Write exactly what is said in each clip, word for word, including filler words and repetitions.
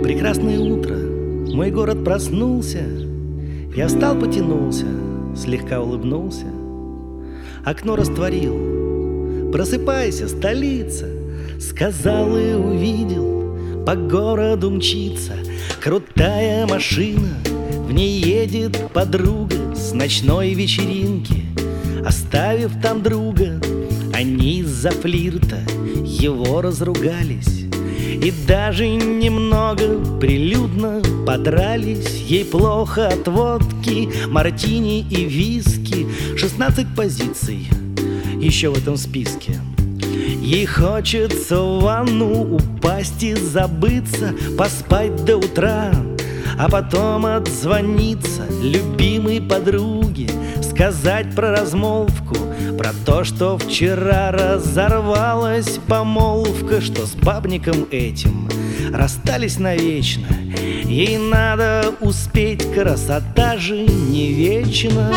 прекрасное утро, мой город проснулся. Я встал, потянулся, слегка улыбнулся. Окно растворил. Просыпайся, столица, сказал и увидел. По городу мчится крутая машина. В ней едет подруга с ночной вечеринки. Оставив там друга, они из-за флирта его разругались и даже немного прилюдно подрались. Ей плохо от водки, мартини и виски. Шестнадцать позиций еще в этом списке. Ей хочется в ванну упасть и забыться, поспать до утра, а потом отзвониться любимой подруге, сказать про размолвку, про то, что вчера разорвалась помолвка, что с бабником этим расстались навечно. Ей надо успеть, красота же не вечна.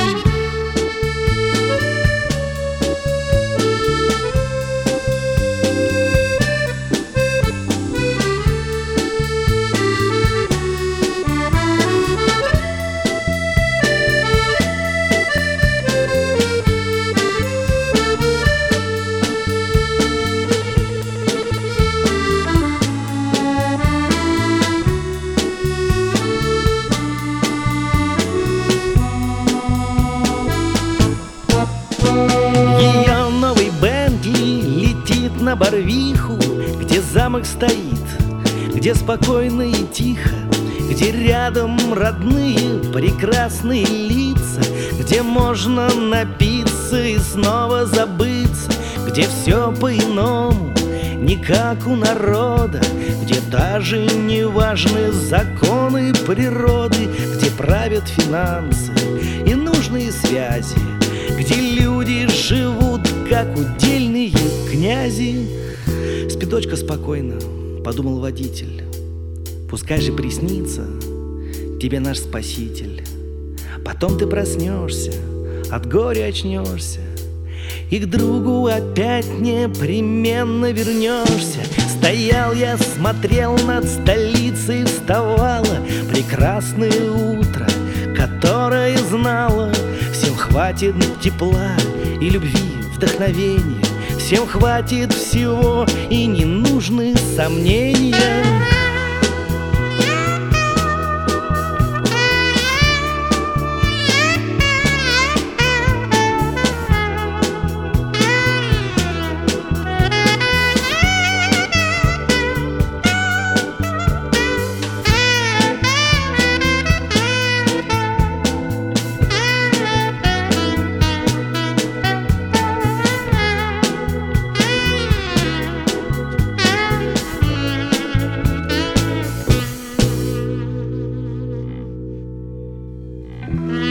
Ее новый Бентли летит на Барвиху, где замок стоит, где спокойно и тихо, где рядом родные прекрасные лица, где можно напиться и снова забыться, где все по-иному, не как у народа, где даже не важны законы природы, где правят финансы и нужные связи, где люди живут, как удельные князи. Спи, дочка, спокойно, подумал водитель. Пускай же приснится тебе наш спаситель. Потом ты проснешься, от горя очнешься, и к другу опять непременно вернешься. Стоял я, смотрел над столицей, вставало прекрасное утро, которое знало: всем хватит тепла и любви, вдохновения, всем хватит всего и не нужны сомнения. Mm-hmm.